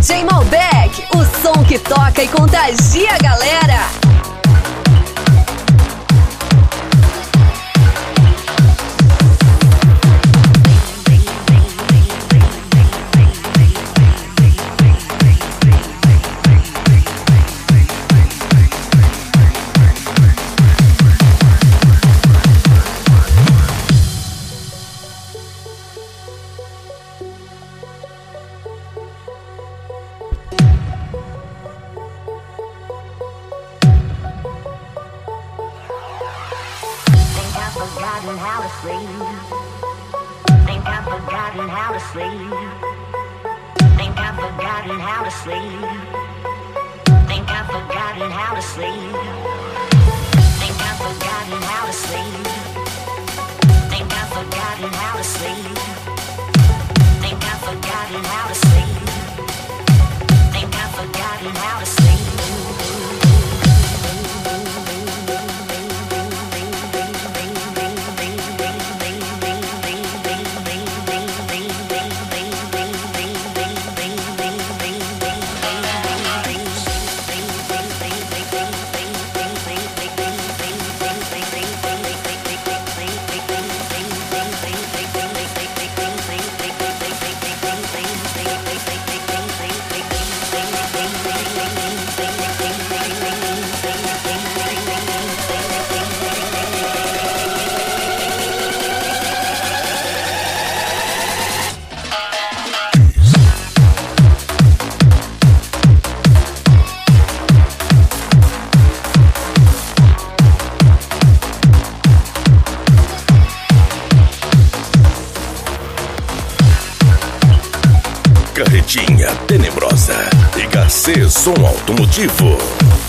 DJ Malbec, o som que toca e contagia a galera. Forgotten how to sleep. Think I've forgotten how to sleep. Think I've forgotten how to sleep. Think I've forgotten how to sleep. Think I've forgotten how to sleep. Think I've forgotten how to sleep. Think I've forgotten how to sleep. Think I've forgotten how to sleep. Carretinha Tenebrosa, HC Som Automotivo.